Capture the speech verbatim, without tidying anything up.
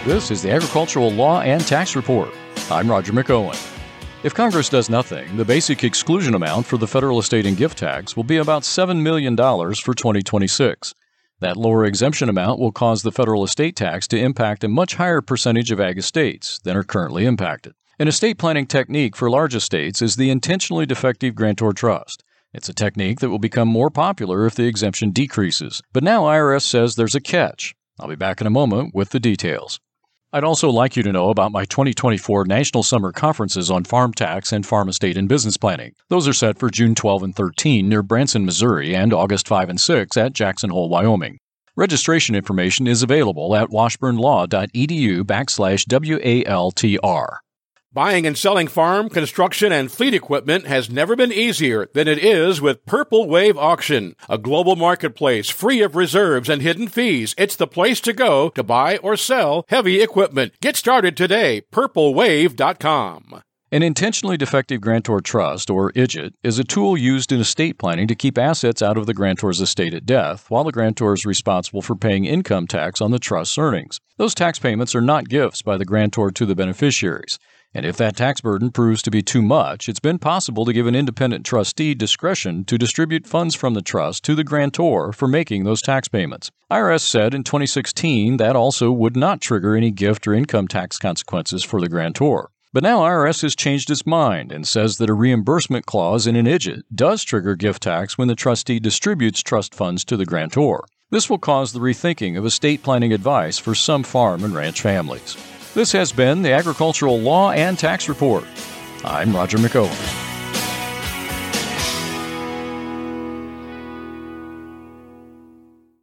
This is the Agricultural Law and Tax Report. I'm Roger McOwen. If Congress does nothing, the basic exclusion amount for the federal estate and gift tax will be about seven million dollars for twenty twenty-six. That lower exemption amount will cause the federal estate tax to impact a much higher percentage of ag estates than are currently impacted. An estate planning technique for large estates is the intentionally defective grantor trust. It's a technique that will become more popular if the exemption decreases. But now I R S says there's a catch. I'll be back in a moment with the details. I'd also like you to know about my twenty twenty-four National Summer Conferences on Farm Tax and Farm Estate and Business Planning. Those are set for June twelfth and thirteenth near Branson, Missouri, and August fifth and sixth at Jackson Hole, Wyoming. Registration information is available at washburnlaw.edu backslash WALTR. Buying and selling farm, construction, and fleet equipment has never been easier than it is with Purple Wave Auction, a global marketplace free of reserves and hidden fees. It's the place to go to buy or sell heavy equipment. Get started today, purple wave dot com. An intentionally defective grantor trust, or I G T, is a tool used in estate planning to keep assets out of the grantor's estate at death, while the grantor is responsible for paying income tax on the trust's earnings. Those tax payments are not gifts by the grantor to the beneficiaries. And if that tax burden proves to be too much, it's been possible to give an independent trustee discretion to distribute funds from the trust to the grantor for making those tax payments. I R S said in twenty sixteen that also would not trigger any gift or income tax consequences for the grantor. But now I R S has changed its mind and says that a reimbursement clause in an I G T does trigger gift tax when the trustee distributes trust funds to the grantor. This will cause the rethinking of estate planning advice for some farm and ranch families. This has been the Agricultural Law and Tax Report. I'm Roger McOwen.